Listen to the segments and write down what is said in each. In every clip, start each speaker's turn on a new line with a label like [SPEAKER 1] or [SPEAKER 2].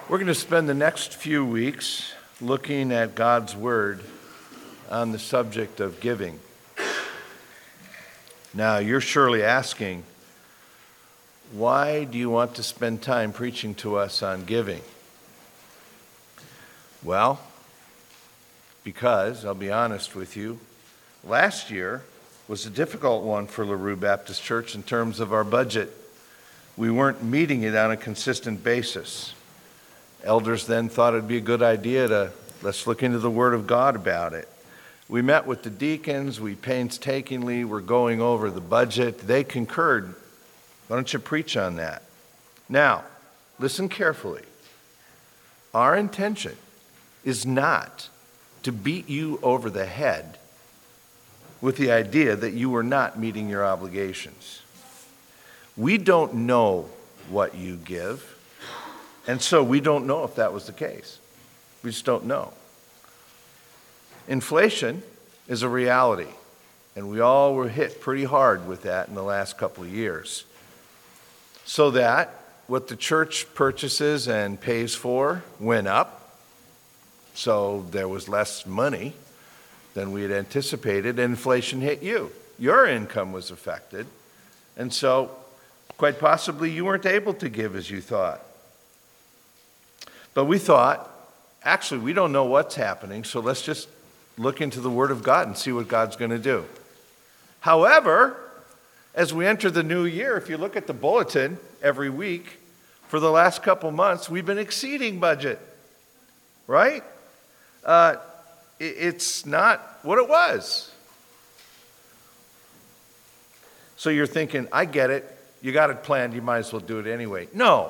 [SPEAKER 1] We're going to spend the next few weeks looking at God's Word on the subject of giving. Now, you're surely asking, why do you want to spend time preaching to us on giving? Well, because, I'll be honest with you, last year was a difficult one for LaRue Baptist Church in terms of our budget. We weren't meeting it on a consistent basis. Elders then thought it'd be a good idea let's look into the Word of God about it. We met with the deacons, we painstakingly were going over the budget. They concurred. Why don't you preach on that? Now, listen carefully. Our intention is not to beat you over the head with the idea that you are not meeting your obligations. We don't know what you give. And so we don't know if that was the case. We just don't know. Inflation is a reality, and we all were hit pretty hard with that in the last couple of years. So that what the church purchases and pays for went up, so there was less money than we had anticipated, and inflation hit you. Your income was affected, and so quite possibly you weren't able to give as you thought. But we thought, actually, we don't know what's happening, so let's just look into the Word of God and see what God's going to do. However, as we enter the new year, if you look at the bulletin every week, for the last couple months, we've been exceeding budget, right? It's not what it was. So you're thinking, I get it. You got it planned. You might as well do it anyway. No.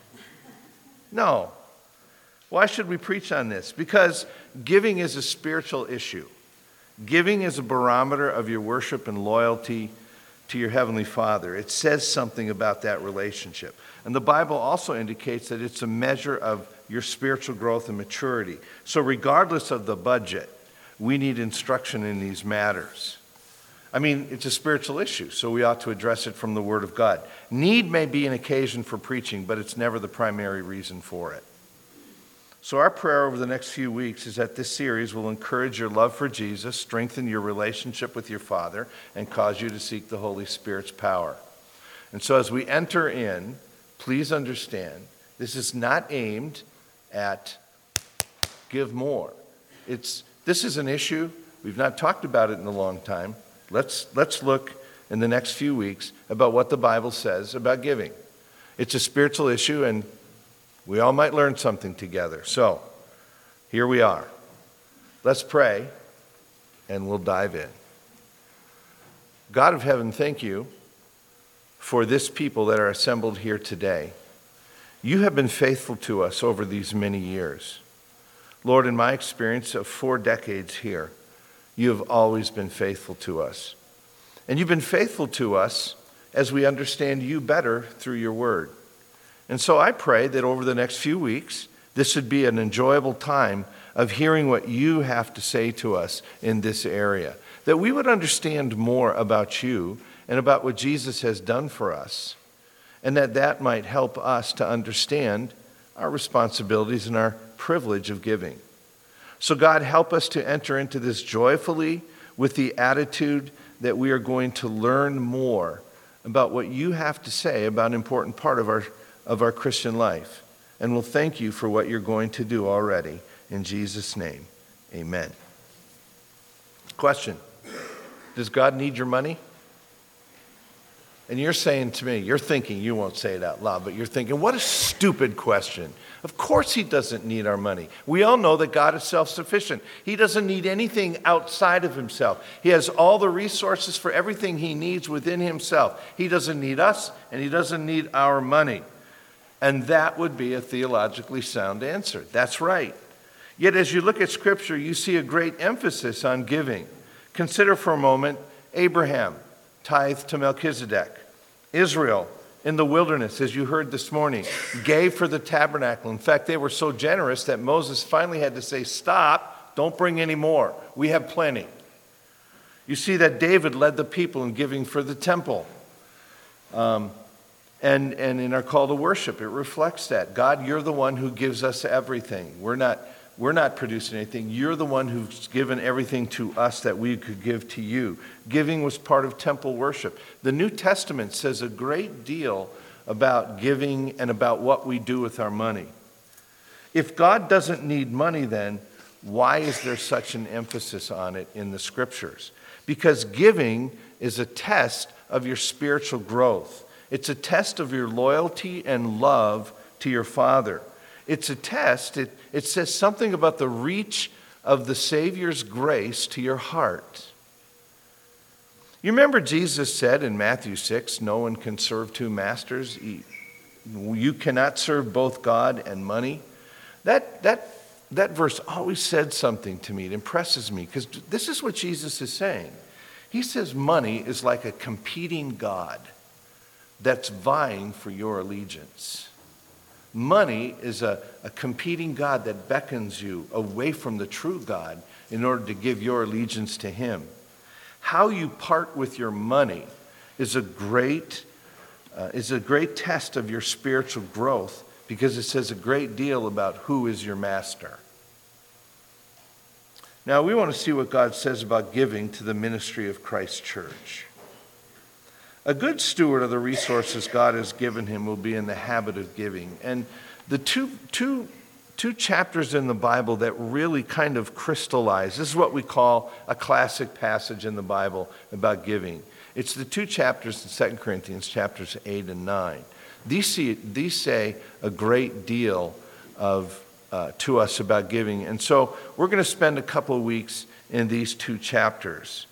[SPEAKER 1] Why should we preach on this? Because giving is a spiritual issue. Giving is a barometer of your worship and loyalty to your Heavenly Father. It says something about that relationship. And the Bible also indicates that it's a measure of your spiritual growth and maturity. So regardless of the budget, we need instruction in these matters. I mean, it's a spiritual issue, so we ought to address it from the Word of God. Need may be an occasion for preaching, but it's never the primary reason for it. So our prayer over the next few weeks is that this series will encourage your love for Jesus, strengthen your relationship with your Father, and cause you to seek the Holy Spirit's power. And so as we enter in, please understand, this is not aimed at give more. This is an issue, we've not talked about it in a long time. Let's look in the next few weeks about what the Bible says about giving. It's a spiritual issue, and we all might learn something together. So, here we are. Let's pray, and we'll dive in. God of heaven, thank you for this people that are assembled here today. You have been faithful to us over these many years. Lord, in my experience of 4 decades here, you have always been faithful to us. And you've been faithful to us as we understand you better through your word. And so I pray that over the next few weeks, this would be an enjoyable time of hearing what you have to say to us in this area. That we would understand more about you and about what Jesus has done for us. And that might help us to understand our responsibilities and our privilege of giving. So God, help us to enter into this joyfully with the attitude that we are going to learn more about what you have to say about an important part of our Christian life. And we'll thank you for what you're going to do already. In Jesus' name, amen. Question: does God need your money? And you're saying to me, you're thinking, you won't say it out loud, but you're thinking, what a stupid question. Of course he doesn't need our money. We all know that God is self-sufficient. He doesn't need anything outside of himself. He has all the resources for everything he needs within himself. He doesn't need us, and he doesn't need our money. And that would be a theologically sound answer. That's right. Yet as you look at Scripture, you see a great emphasis on giving. Consider for a moment Abraham tithed to Melchizedek. Israel in the wilderness, as you heard this morning, gave for the tabernacle. In fact, they were so generous that Moses finally had to say, stop, don't bring any more. We have plenty. You see that David led the people in giving for the temple. And in our call to worship, it reflects that. God, you're the one who gives us everything. We're not producing anything. You're the one who's given everything to us that we could give to you. Giving was part of temple worship. The New Testament says a great deal about giving and about what we do with our money. If God doesn't need money, then why is there such an emphasis on it in the Scriptures? Because giving is a test of your spiritual growth. It's a test of your loyalty and love to your Father. It's a test. It says something about the reach of the Savior's grace to your heart. You remember Jesus said in Matthew 6, no one can serve two masters. You cannot serve both God and money. That verse always said something to me. It impresses me because this is what Jesus is saying. He says money is like a competing god that's vying for your allegiance. Money is a competing god that beckons you away from the true God in order to give your allegiance to him. How you part with your money is a great test of your spiritual growth because it says a great deal about who is your master. Now we want to see what God says about giving to the ministry of Christ's church. A good steward of the resources God has given him will be in the habit of giving. And the two chapters in the Bible that really kind of crystallize, this is what we call a classic passage in the Bible about giving. It's the two chapters in 2 Corinthians, chapters 8 and 9. These say a great deal to us about giving. And so we're going to spend a couple of weeks in these two chapters.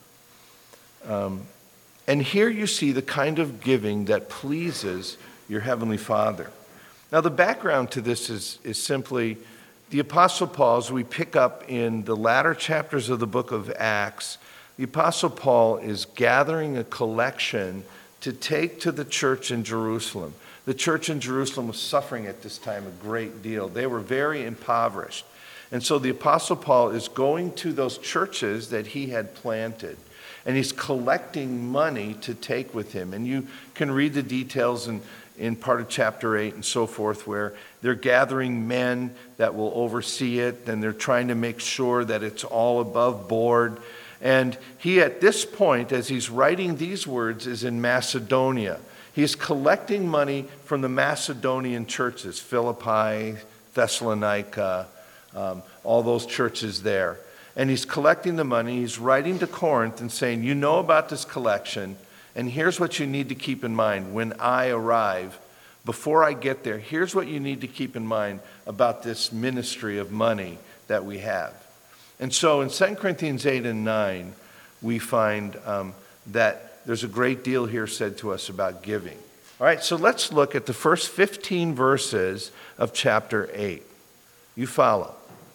[SPEAKER 1] And here you see the kind of giving that pleases your Heavenly Father. Now the background to this is simply the Apostle Paul, as we pick up in the latter chapters of the book of Acts, the Apostle Paul is gathering a collection to take to the church in Jerusalem. The church in Jerusalem was suffering at this time a great deal. They were very impoverished. And so the Apostle Paul is going to those churches that he had planted. And he's collecting money to take with him. And you can read the details in part of chapter 8 and so forth, where they're gathering men that will oversee it, and they're trying to make sure that it's all above board. And he, at this point, as he's writing these words, is in Macedonia. He's collecting money from the Macedonian churches, Philippi, Thessalonica, all those churches there. And he's collecting the money. He's writing to Corinth and saying, you know about this collection, and here's what you need to keep in mind when I arrive. Before I get there, here's what you need to keep in mind about this ministry of money that we have. And so in 2 Corinthians 8 and 9, we find that there's a great deal here said to us about giving. All right, so let's look at the first 15 verses of chapter 8. You follow.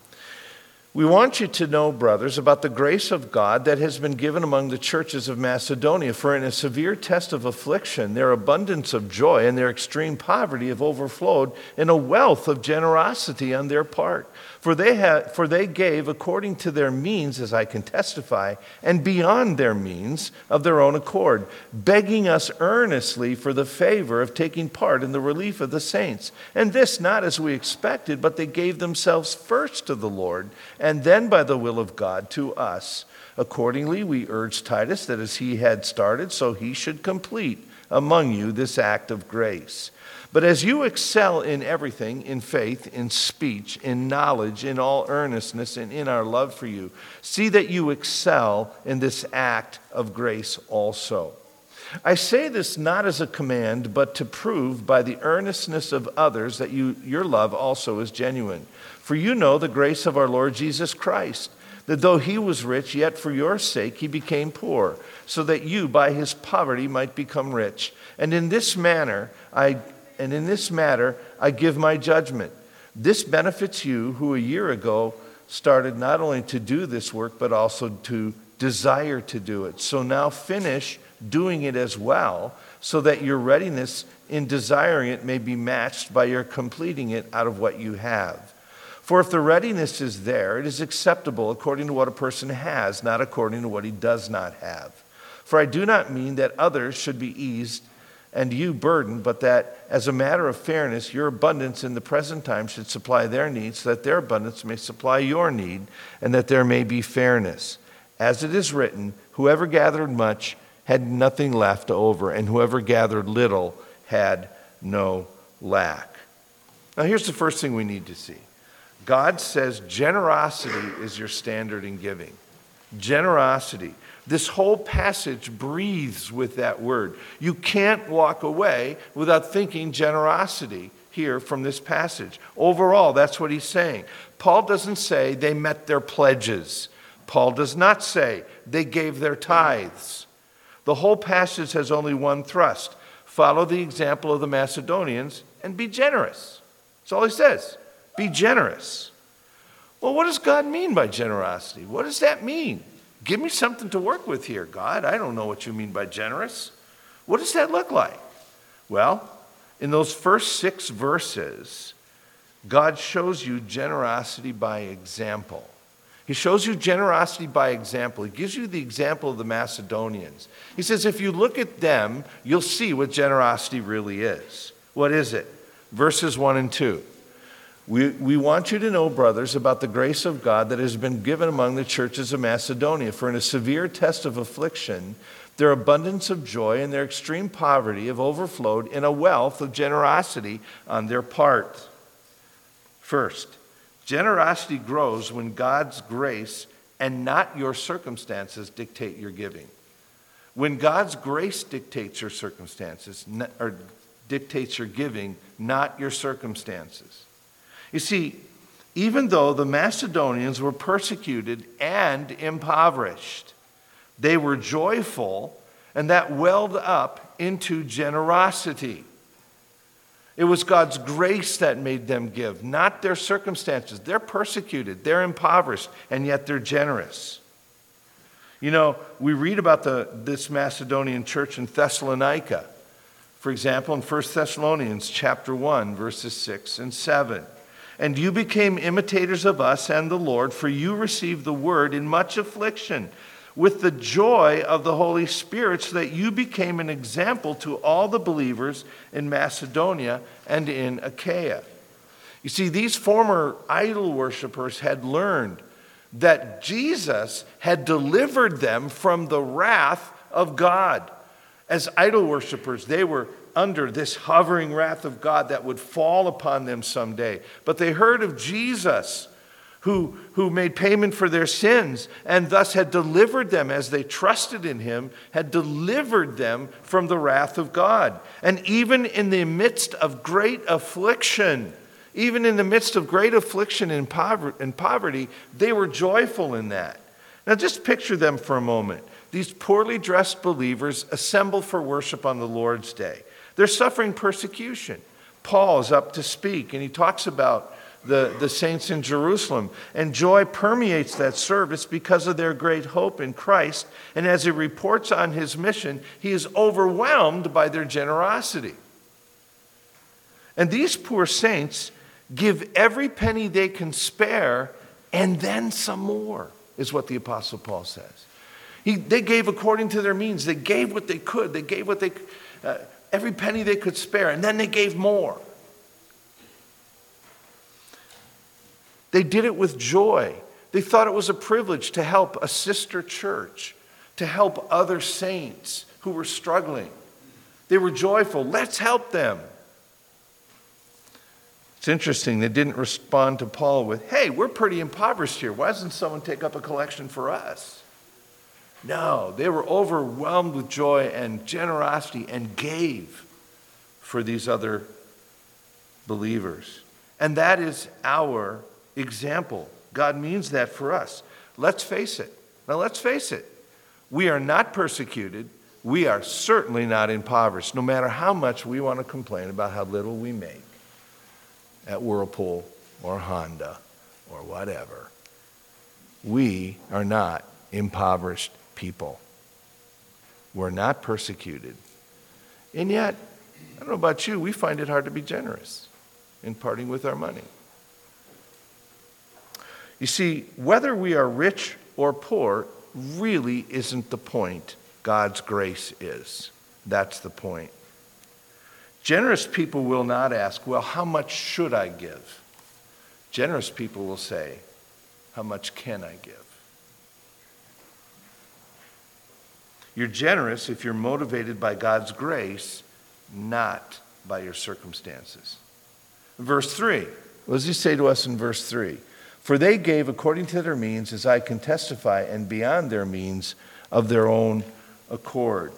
[SPEAKER 1] We want you to know, brothers, about the grace of God that has been given among the churches of Macedonia. For in a severe test of affliction, their abundance of joy and their extreme poverty have overflowed in a wealth of generosity on their part. For they gave according to their means, as I can testify, and beyond their means of their own accord, begging us earnestly for the favor of taking part in the relief of the saints. And this not as we expected, but they gave themselves first to the Lord, and then by the will of God to us. Accordingly, we urge Titus that as he had started, so he should complete among you this act of grace. But as you excel in everything, in faith, in speech, in knowledge, in all earnestness, and in our love for you, see that you excel in this act of grace also. I say this not as a command, but to prove by the earnestness of others that your love also is genuine. For you know the grace of our Lord Jesus Christ, that though he was rich, yet for your sake he became poor, so that you by his poverty might become rich. And in this matter I give my judgment. This benefits you who a year ago started not only to do this work, but also to desire to do it. So now finish doing it as well, so that your readiness in desiring it may be matched by your completing it out of what you have. For if the readiness is there, it is acceptable according to what a person has, not according to what he does not have. For I do not mean that others should be eased and you burdened, but that as a matter of fairness, your abundance in the present time should supply their needs, so that their abundance may supply your need, and that there may be fairness. As it is written, whoever gathered much had nothing left over, and whoever gathered little had no lack. Now here's the first thing we need to see. God says generosity is your standard in giving. Generosity. This whole passage breathes with that word. You can't walk away without thinking generosity here from this passage. Overall, that's what he's saying. Paul doesn't say they met their pledges. Paul does not say they gave their tithes. The whole passage has only one thrust. Follow the example of the Macedonians and be generous. That's all he says. Be generous. Well, what does God mean by generosity? What does that mean? Give me something to work with here, God. I don't know what you mean by generous. What does that look like? Well, in those first 6 verses, God shows you generosity by example. He shows you generosity by example. He gives you the example of the Macedonians. He says, if you look at them, you'll see what generosity really is. What is it? Verses 1 and 2. We want you to know, brothers, about the grace of God that has been given among the churches of Macedonia. For in a severe test of affliction, their abundance of joy and their extreme poverty have overflowed in a wealth of generosity on their part. First, generosity grows when God's grace and not your circumstances dictate your giving. When God's grace dictates your circumstances, or dictates your giving, not your circumstances. You see, even though the Macedonians were persecuted and impoverished, they were joyful, and that welled up into generosity. It was God's grace that made them give, not their circumstances. They're persecuted, they're impoverished, and yet they're generous. You know, we read about this Macedonian church in Thessalonica. For example, in 1 Thessalonians chapter 1, verses 6 and 7. And you became imitators of us and the Lord, for you received the word in much affliction, with the joy of the Holy Spirit, so that you became an example to all the believers in Macedonia and in Achaia. You see, these former idol worshipers had learned that Jesus had delivered them from the wrath of God. As idol worshipers, they were under this hovering wrath of God that would fall upon them someday. But they heard of Jesus, who made payment for their sins and thus had delivered them as they trusted in him, had delivered them from the wrath of God. And even in the midst of great affliction, and poverty, they were joyful in that. Now just picture them for a moment. These poorly dressed believers assemble for worship on the Lord's Day. They're suffering persecution. Paul is up to speak, and he talks about the saints in Jerusalem. And joy permeates that service because of their great hope in Christ. And as he reports on his mission, he is overwhelmed by their generosity. And these poor saints give every penny they can spare, and then some more, is what the Apostle Paul says. They gave according to their means. They gave what they could. They gave every penny they could spare, and then they gave more. They did it with joy. They thought it was a privilege to help a sister church, to help other saints who were struggling. They were joyful. Let's help them. It's interesting, they didn't respond to Paul with, hey, we're pretty impoverished here. Why doesn't someone take up a collection for us? No, they were overwhelmed with joy and generosity and gave for these other believers. And that is our example. God means that for us. Let's face it. Now let's face it. We are not persecuted. We are certainly not impoverished, no matter how much we want to complain about how little we make at Whirlpool or Honda or whatever. We are not impoverished people. We're not persecuted. And yet, I don't know about you, we find it hard to be generous in parting with our money. You see, whether we are rich or poor really isn't the point. God's grace is. That's the point. Generous people will not ask, well, how much should I give? Generous people will say, how much can I give? You're generous if you're motivated by God's grace, not by your circumstances. Verse 3, what does he say to us in verse 3? For they gave according to their means, as I can testify, and beyond their means of their own accord.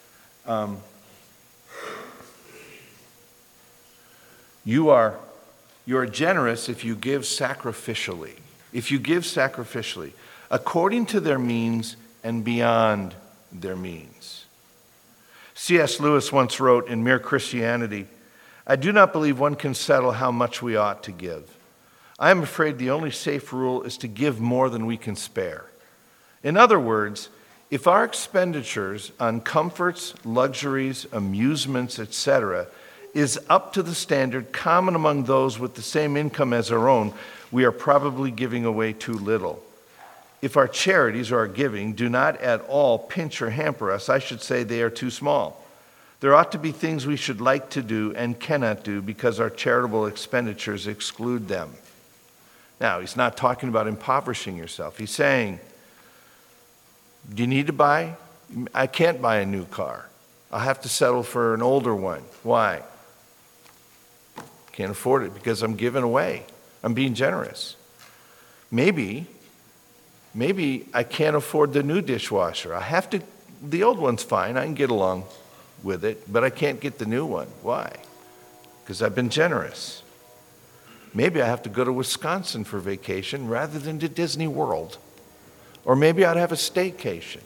[SPEAKER 1] You are generous if you give sacrificially. If you give sacrificially, according to their means and beyond their means. C.S. Lewis once wrote in Mere Christianity, I do not believe one can settle how much we ought to give. I am afraid the only safe rule is to give more than we can spare. In other words, if our expenditures on comforts, luxuries, amusements, etc., is up to the standard common among those with the same income as our own, we are probably giving away too little. If our charities or our giving do not at all pinch or hamper us, I should say they are too small. There ought to be things we should like to do and cannot do because our charitable expenditures exclude them. Now, he's not talking about impoverishing yourself. He's saying, do you need to buy? I can't buy a new car. I'll have to settle for an older one. Why? Can't afford it because I'm giving away. I'm being generous. Maybe I can't afford the new dishwasher. The old one's fine. I can get along with it, but I can't get the new one. Why? Because I've been generous. Maybe I have to go to Wisconsin for vacation rather than to Disney World. Or maybe I'd have a staycation.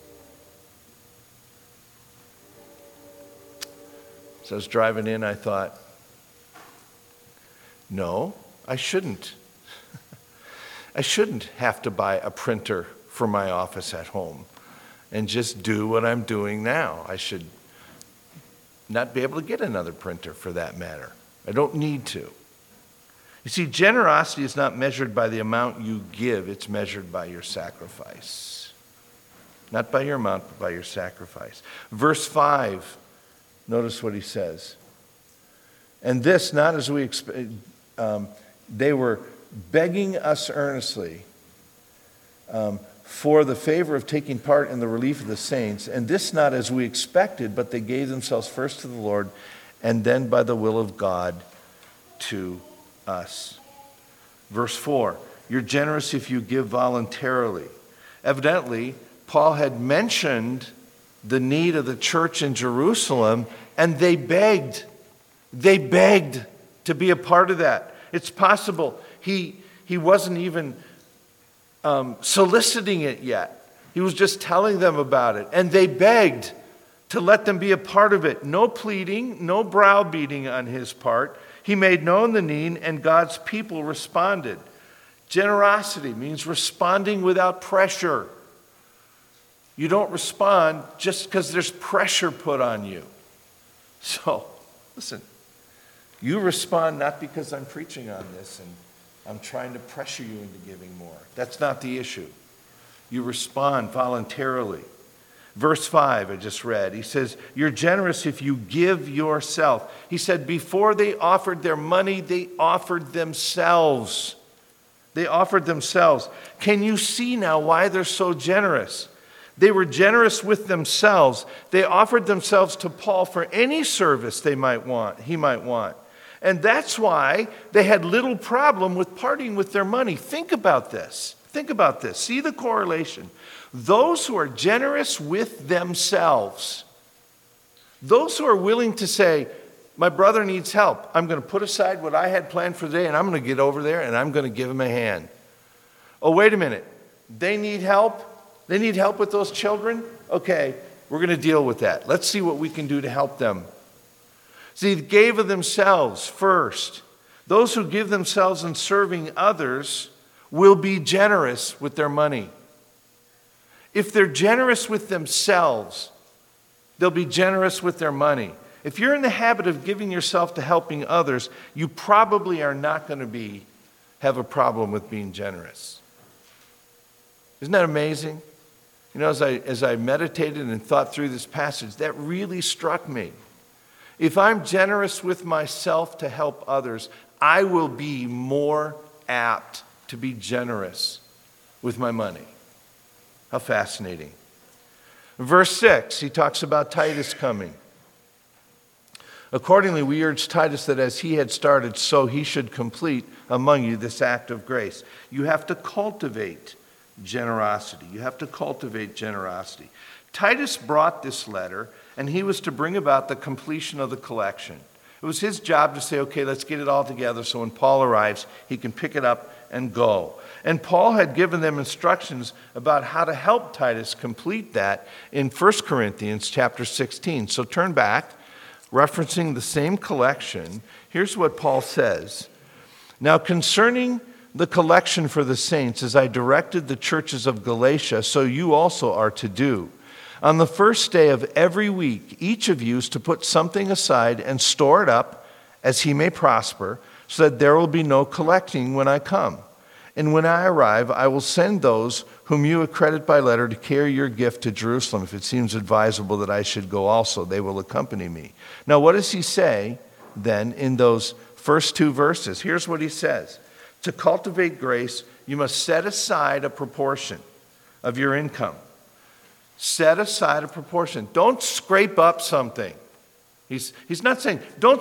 [SPEAKER 1] So I was driving in, I thought, no, I shouldn't. I shouldn't have to buy a printer for my office at home and just do what I'm doing now. I should not be able to get another printer for that matter. I don't need to. You see, generosity is not measured by the amount you give, it's measured by your sacrifice. Not by your amount, but by your sacrifice. Verse 5, notice what he says. And this, not as we expect, they were begging us earnestly for the favor of taking part in the relief of the saints, and this not as we expected, but they gave themselves first to the Lord, and then by the will of God to us. Verse 4, you're generous if you give voluntarily. Evidently, Paul had mentioned the need of the church in Jerusalem, and they begged. They begged to be a part of that. It's possible he wasn't even soliciting it yet. He was just telling them about it. And they begged to let them be a part of it. No pleading, no browbeating on his part. He made known the need, and God's people responded. Generosity means responding without pressure. You don't respond just because there's pressure put on you. So, listen, you respond not because I'm preaching on this and I'm trying to pressure you into giving more. That's not the issue. You respond voluntarily. Verse 5, I just read, he says, you're generous if you give yourself. He said before they offered their money, they offered themselves. They offered themselves. Can you see now why they're so generous? They were generous with themselves. They offered themselves to Paul for any service he might want. And that's why they had little problem with parting with their money. Think about this. See the correlation. Those who are generous with themselves, those who are willing to say, my brother needs help. I'm going to put aside what I had planned for the day and I'm going to get over there and I'm going to give him a hand. Oh, wait a minute. They need help? They need help with those children? Okay, we're going to deal with that. Let's see what we can do to help them. See, they gave of themselves first. Those who give themselves in serving others will be generous with their money. If they're generous with themselves, they'll be generous with their money. If you're in the habit of giving yourself to helping others, you probably are not going to have a problem with being generous. Isn't that amazing? You know, as I meditated and thought through this passage, that really struck me. If I'm generous with myself to help others, I will be more apt to be generous with my money. How fascinating. Verse 6, he talks about Titus coming. Accordingly, we urge Titus that as he had started, so he should complete among you this act of grace. You have to cultivate generosity. You have to cultivate generosity. Titus brought this letter, and he was to bring about the completion of the collection. It was his job to say, okay, let's get it all together so when Paul arrives, he can pick it up and go. And Paul had given them instructions about how to help Titus complete that in 1 Corinthians chapter 16. So turn back, referencing the same collection. Here's what Paul says. Now concerning the collection for the saints, as I directed the churches of Galatia, so you also are to do. On the first day of every week, each of you is to put something aside and store it up as he may prosper, so that there will be no collecting when I come. And when I arrive, I will send those whom you accredit by letter to carry your gift to Jerusalem. If it seems advisable that I should go also, they will accompany me. Now, what does he say then in those first two verses? Here's what he says. To cultivate grace, you must set aside a proportion of your income. Set aside a proportion. Don't scrape up something. He's not saying, don't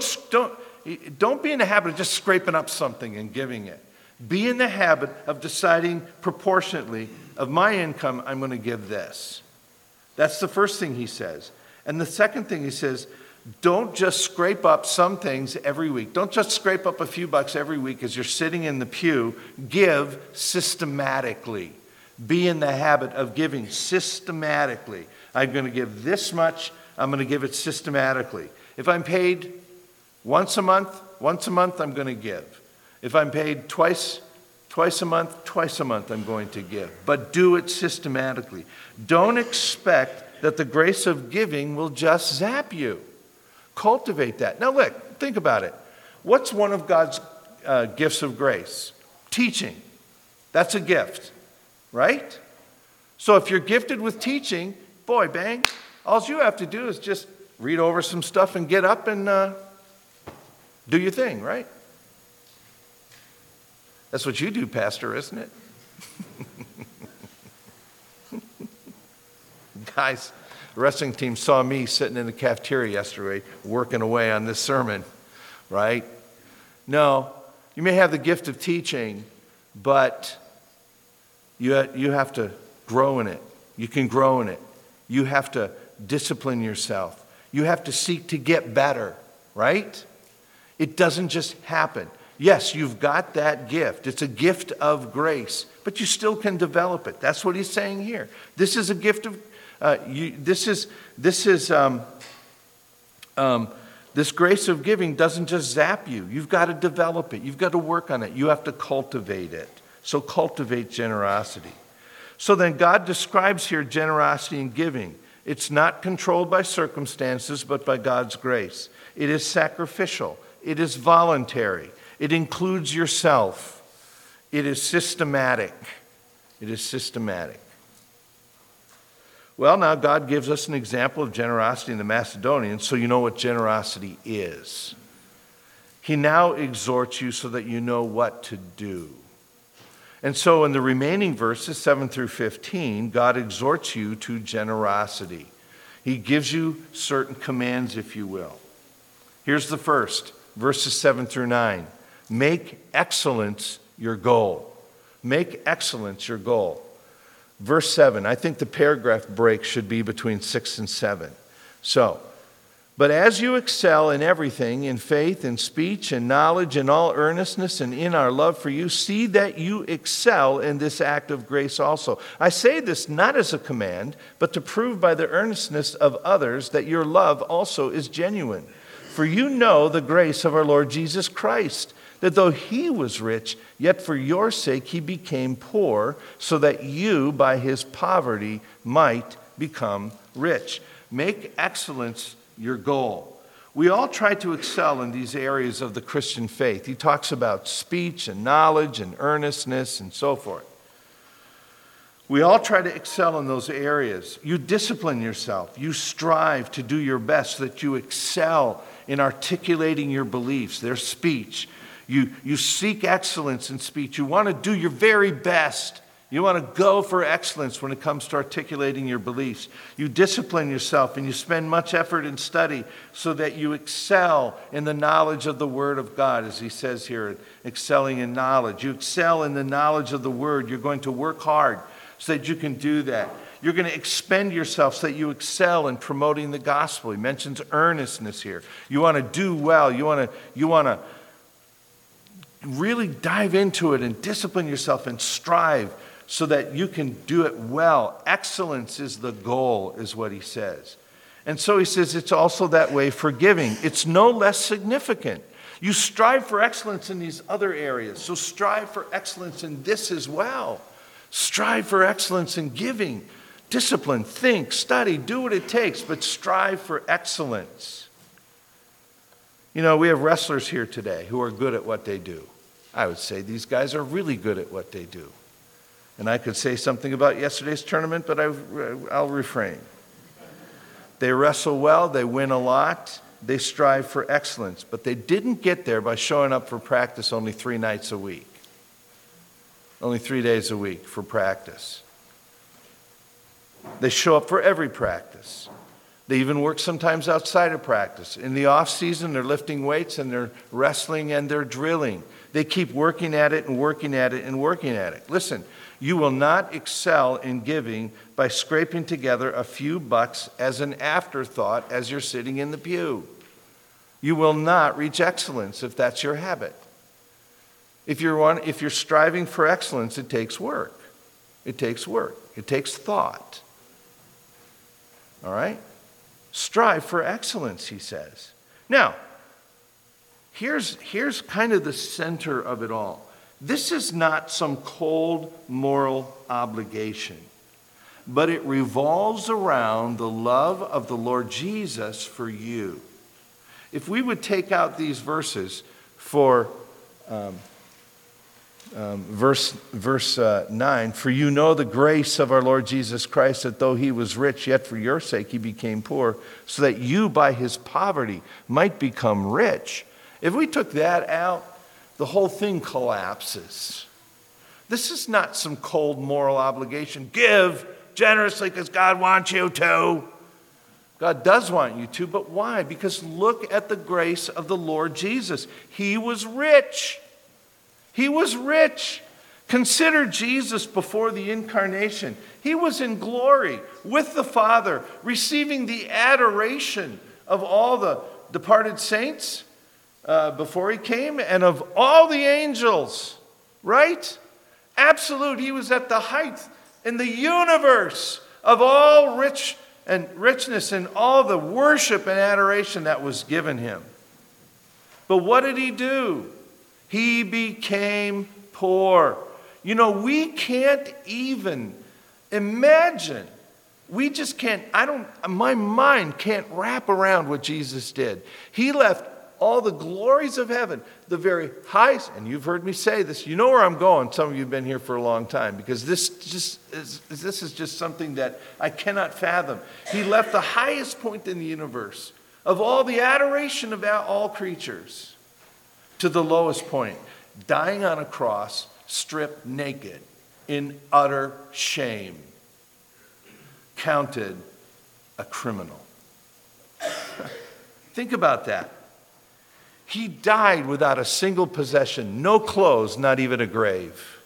[SPEAKER 1] be in the habit of just scraping up something and giving it. Be in the habit of deciding proportionately of my income, I'm going to give this. That's the first thing he says. And the second thing he says, don't just scrape up some things every week. Don't just scrape up a few bucks every week as you're sitting in the pew. Give systematically. Be in the habit of giving systematically. I'm going to give this much. I'm going to give it systematically. If I'm paid once a month, I'm going to give. If I'm paid twice a month, I'm going to give. But do it systematically. Don't expect that the grace of giving will just zap you. Cultivate that. Now look, think about it. What's one of God's gifts of grace? Teaching. That's a gift, right? So if you're gifted with teaching, boy, bang, all you have to do is just read over some stuff and get up and do your thing, right? That's what you do, Pastor, isn't it? Guys, the wrestling team saw me sitting in the cafeteria yesterday working away on this sermon, right? No, you may have the gift of teaching, but you have to grow in it. You can grow in it. You have to discipline yourself. You have to seek to get better, right? It doesn't just happen. Yes, you've got that gift. It's a gift of grace, but you still can develop it. That's what he's saying here. This is a gift of this grace of giving doesn't just zap you. You've got to develop it. You've got to work on it. You have to cultivate it. So cultivate generosity. So then God describes here generosity and giving. It's not controlled by circumstances, but by God's grace. It is sacrificial. It is voluntary. It includes yourself. It is systematic. It is systematic. Well, now God gives us an example of generosity in the Macedonians, so you know what generosity is. He now exhorts you so that you know what to do. And so in the remaining verses, 7 through 15, God exhorts you to generosity. He gives you certain commands, if you will. Here's the first, verses 7 through 9. Make excellence your goal. Make excellence your goal. Verse 7, I think the paragraph break should be between 6 and 7. So, but as you excel in everything, in faith, in speech, in knowledge, in all earnestness, and in our love for you, see that you excel in this act of grace also. I say this not as a command, but to prove by the earnestness of others that your love also is genuine. For you know the grace of our Lord Jesus Christ, that though he was rich, yet for your sake he became poor, so that you by his poverty might become rich. Make excellence your goal. We all try to excel in these areas of the Christian faith. He talks about speech and knowledge and earnestness and so forth. We all try to excel in those areas. You discipline yourself. You strive to do your best so that you excel in articulating your beliefs, their speech. You seek excellence in speech. You want to do your very best. You want to go for excellence when it comes to articulating your beliefs. You discipline yourself and you spend much effort in study so that you excel in the knowledge of the Word of God, as he says here, excelling in knowledge. You excel in the knowledge of the Word. You're going to work hard so that you can do that. You're going to expend yourself so that you excel in promoting the gospel. He mentions earnestness here. You want to do well. You want to really dive into it and discipline yourself and strive so that you can do it well. Excellence is the goal, is what he says. And so he says it's also that way for giving. It's no less significant. You strive for excellence in these other areas, so strive for excellence in this as well. Strive for excellence in giving. Discipline, think, study, do what it takes, but strive for excellence. You know, we have wrestlers here today who are good at what they do. I would say these guys are really good at what they do. And I could say something about yesterday's tournament, but I'll refrain. They wrestle well, they win a lot, they strive for excellence, but they didn't get there by showing up for practice only 3 nights a week. Only 3 days a week for practice. They show up for every practice. They even work sometimes outside of practice. In the off season, they're lifting weights and they're wrestling and they're drilling. They keep working at it and working at it and working at it. Listen, you will not excel in giving by scraping together a few bucks as an afterthought as you're sitting in the pew. You will not reach excellence if that's your habit. If you're striving for excellence, it takes work. It takes work. It takes thought. All right? Strive for excellence, he says. Now, here's kind of the center of it all. This is not some cold moral obligation, but it revolves around the love of the Lord Jesus for you. If we would take out these verses for verse 9, for you know the grace of our Lord Jesus Christ, that though he was rich, yet for your sake he became poor, so that you by his poverty might become rich. If we took that out, the whole thing collapses. This is not some cold moral obligation. Give generously because God wants you to. God does want you to, but why? Because look at the grace of the Lord Jesus. He was rich. He was rich. Consider Jesus before the incarnation. He was in glory with the Father, receiving the adoration of all the departed saints before he came, and of all the angels, right? Absolute. He was at the height in the universe of all richness and all the worship and adoration that was given him. But what did he do? He became poor. You know, we can't even imagine. We just can't, my mind can't wrap around what Jesus did. He left all the glories of heaven, the very highest, and you've heard me say this, you know where I'm going, some of you have been here for a long time, because this is just something that I cannot fathom. He left the highest point in the universe of all the adoration of all creatures to the lowest point, dying on a cross, stripped naked, in utter shame, counted a criminal. Think about that. He died without a single possession, no clothes, not even a grave.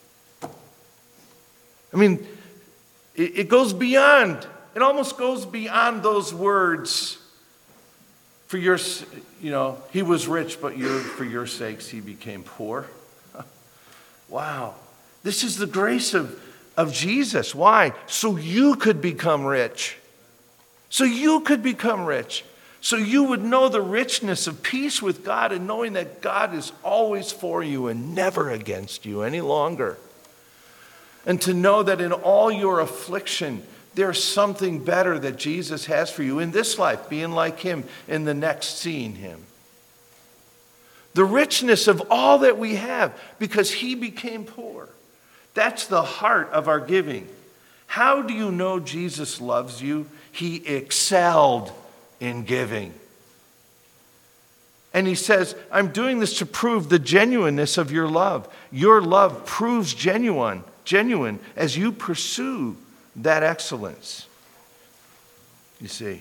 [SPEAKER 1] I mean, it goes beyond, it almost goes beyond those words. For your, he was rich, but for your sakes he became poor. Wow. This is the grace of Jesus. Why? So you could become rich. So you could become rich. So you would know the richness of peace with God and knowing that God is always for you and never against you any longer. And to know that in all your affliction, there's something better that Jesus has for you in this life, being like him, in the next, seeing him. The richness of all that we have because he became poor. That's the heart of our giving. How do you know Jesus loves you? He excelled in giving. And he says, I'm doing this to prove the genuineness of your love. Your love proves genuine as you pursue that excellence. You see,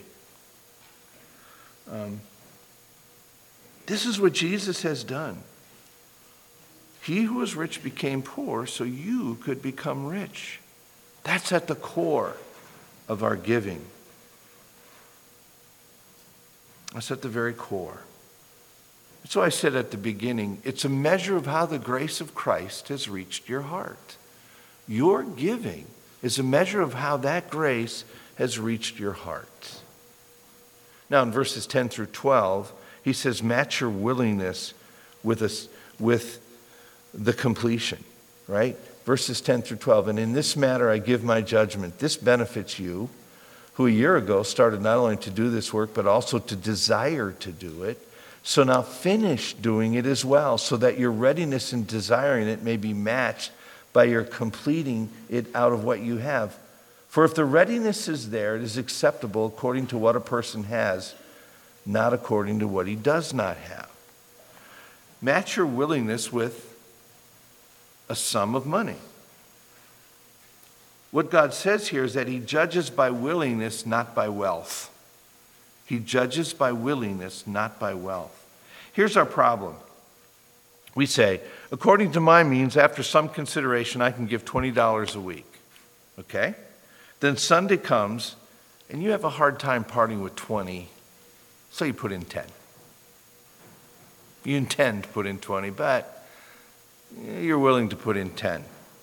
[SPEAKER 1] this is what Jesus has done. He who was rich became poor so you could become rich. That's at the core of our giving. That's at the very core. That's why I said at the beginning, it's a measure of how the grace of Christ has reached your heart. Your giving is a measure of how that grace has reached your heart. Now in verses 10 through 12, he says, match your willingness with the completion, right? Verses 10 through 12, and in this matter I give my judgment. This benefits you, who a year ago started not only to do this work, but also to desire to do it. So now finish doing it as well, so that your readiness in desiring it may be matched by your completing it out of what you have. For if the readiness is there, it is acceptable according to what a person has, not according to what he does not have. Match your willingness with a sum of money. What God says here is that he judges by willingness, not by wealth. He judges by willingness, not by wealth. Here's our problem. We say, according to my means, after some consideration, I can give $20 a week. Okay? Then Sunday comes, and you have a hard time parting with 20, so you put in 10. You intend to put in 20, but you're willing to put in 10.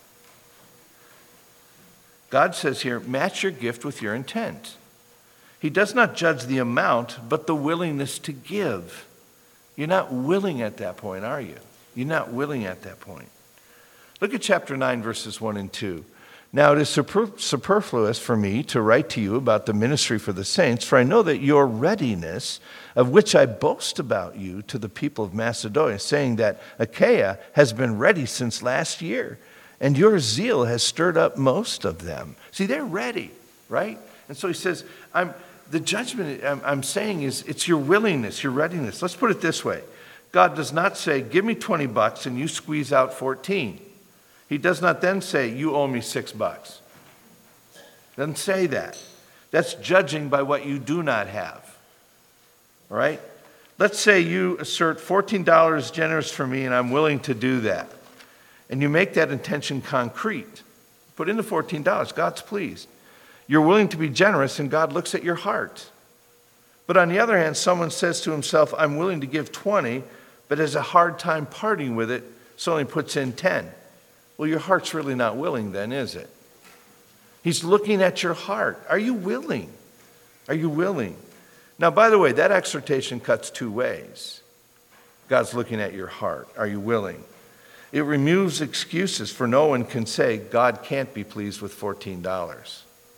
[SPEAKER 1] God says here, match your gift with your intent. He does not judge the amount, but the willingness to give. You're not willing at that point, are you? You're not willing at that point. Look at chapter 9, verses 1 and 2. Now it is superfluous for me to write to you about the ministry for the saints, for I know that your readiness, of which I boast about you to the people of Macedonia, saying that Achaia has been ready since last year, and your zeal has stirred up most of them. See, they're ready, right? And so he says, the judgment I'm saying is it's your willingness, your readiness. Let's put it this way. God does not say, give me $20 and you squeeze out 14. He does not then say, you owe me $6. Doesn't say that. That's judging by what you do not have. All right? Let's say you assert $14 is generous for me and I'm willing to do that. And you make that intention concrete. Put in the $14. God's pleased. You're willing to be generous and God looks at your heart. But on the other hand, someone says to himself, I'm willing to give 20, but has a hard time parting with it, so only puts in 10. Well, your heart's really not willing then, is it? He's looking at your heart. Are you willing? Are you willing? Now, by the way, that exhortation cuts two ways. God's looking at your heart. Are you willing? It removes excuses, for no one can say God can't be pleased with $14.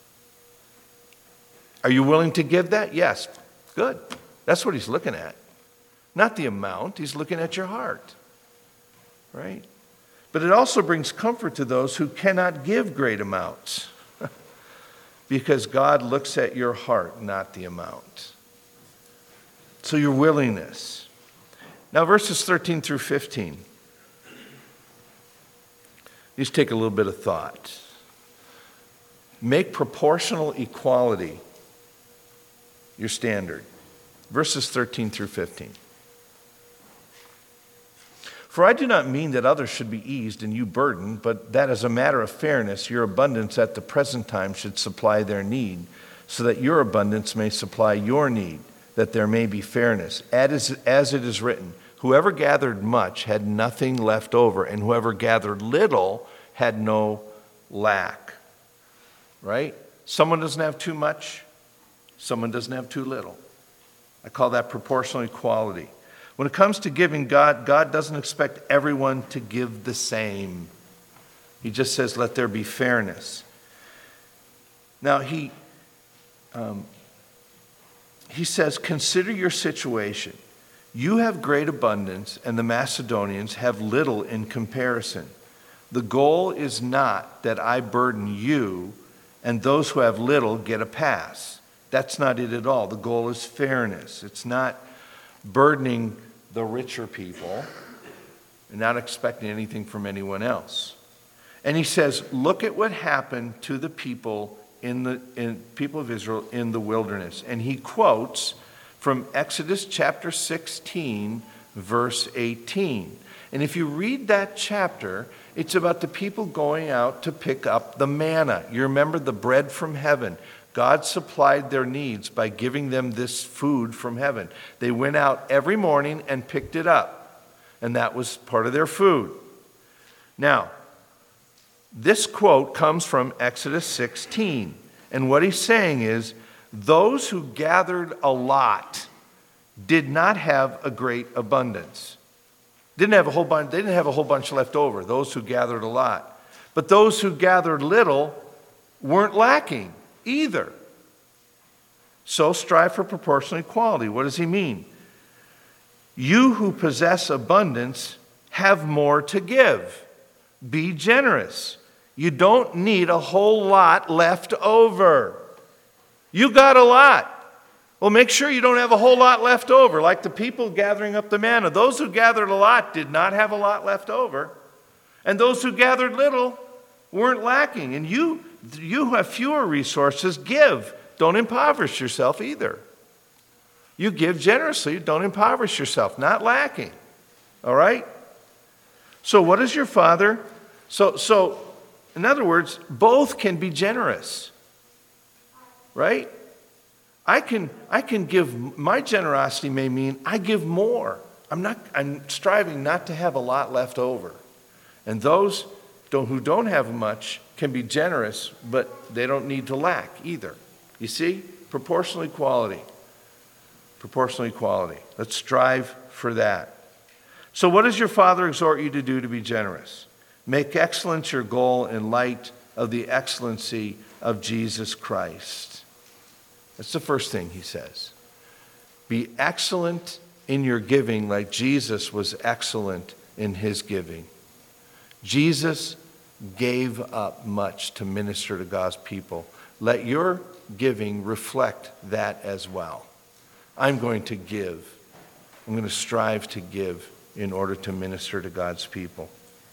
[SPEAKER 1] Are you willing to give that? Yes. Good. That's what he's looking at. Not the amount. He's looking at your heart. Right? But it also brings comfort to those who cannot give great amounts. Because God looks at your heart, not the amount. So your willingness. Now verses 13 through 15. These take a little bit of thought. Make proportional equality your standard. Verses 13 through 15. For I do not mean that others should be eased and you burdened, but that as a matter of fairness, your abundance at the present time should supply their need, so that your abundance may supply your need, that there may be fairness. As it is written, whoever gathered much had nothing left over, and whoever gathered little had no lack. Right? Someone doesn't have too much, someone doesn't have too little. I call that proportional equality. When it comes to giving, God doesn't expect everyone to give the same. He just says, let there be fairness. Now, he says, consider your situation. You have great abundance, and the Macedonians have little in comparison. The goal is not that I burden you, and those who have little get a pass. That's not it at all. The goal is fairness. It's not burdening the richer people and not expecting anything from anyone else. And he says, look at what happened to the people people of Israel in the wilderness. And he quotes from Exodus chapter 16, verse 18. And if you read that chapter, it's about the people going out to pick up the manna. You remember the bread from heaven. God supplied their needs by giving them this food from heaven. They went out every morning and picked it up, and that was part of their food. Now, this quote comes from Exodus 16, and what he's saying is, those who gathered a lot did not have a great abundance. They didn't have a whole bunch left over, those who gathered a lot. But those who gathered little weren't lacking either. So strive for proportional equality. What does he mean? You who possess abundance have more to give. Be generous. You don't need a whole lot left over. You got a lot. Well, make sure you don't have a whole lot left over, like the people gathering up the manna. Those who gathered a lot did not have a lot left over. And those who gathered little weren't lacking. And you who have fewer resources, give. Don't impoverish yourself either. You give generously. Don't impoverish yourself. Not lacking. All right? So what is your Father? So in other words, both can be generous. Right? I can give, my generosity may mean I give more. I'm striving not to have a lot left over. And those who don't have much can be generous, but they don't need to lack either. You see? Proportional equality. Proportional equality. Let's strive for that. So what does your Father exhort you to do to be generous? Make excellence your goal in light of the excellency of Jesus Christ. That's the first thing he says. Be excellent in your giving like Jesus was excellent in his giving. Jesus gave up much to minister to God's people. Let your giving reflect that as well. I'm going to give. I'm going to strive to give in order to minister to God's people.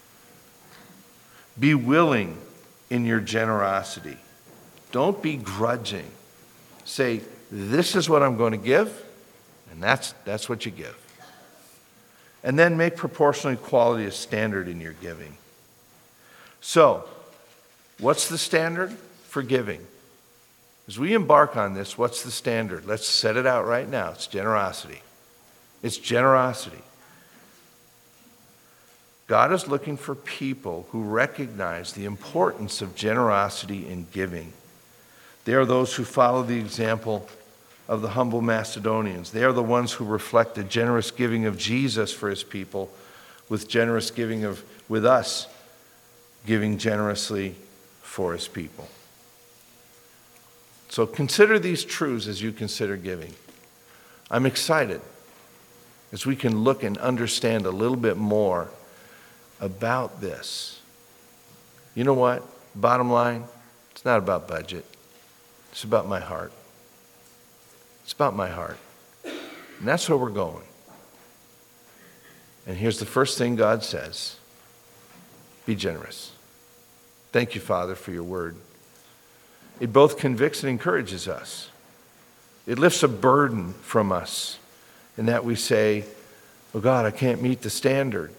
[SPEAKER 1] Be willing in your generosity. Don't be grudging. Say, this is what I'm going to give, and that's what you give. And then make proportional equality a standard in your giving. So, what's the standard for giving? As we embark on this, what's the standard? Let's set it out right now. It's generosity. It's generosity. God is looking for people who recognize the importance of generosity in giving. They are those who follow the example of the humble Macedonians. They are the ones who reflect the generous giving of Jesus for his people, with generous giving with us giving generously for his people. So consider these truths as you consider giving. I'm excited as we can look and understand a little bit more about this. You know what? Bottom line, it's not about budget. It's about my heart. It's about my heart. And that's where we're going. And here's the first thing God says. Be generous. Thank you, Father, for your word. It both convicts and encourages us. It lifts a burden from us in that we say, oh God, I can't meet the standard.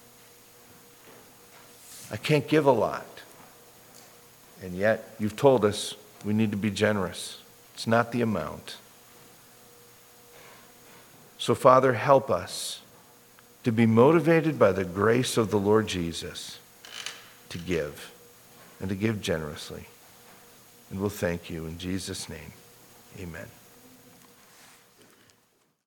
[SPEAKER 1] I can't give a lot. And yet, you've told us we need to be generous. It's not the amount. So, Father, help us to be motivated by the grace of the Lord Jesus to give and to give generously. And we'll thank you in Jesus' name. Amen.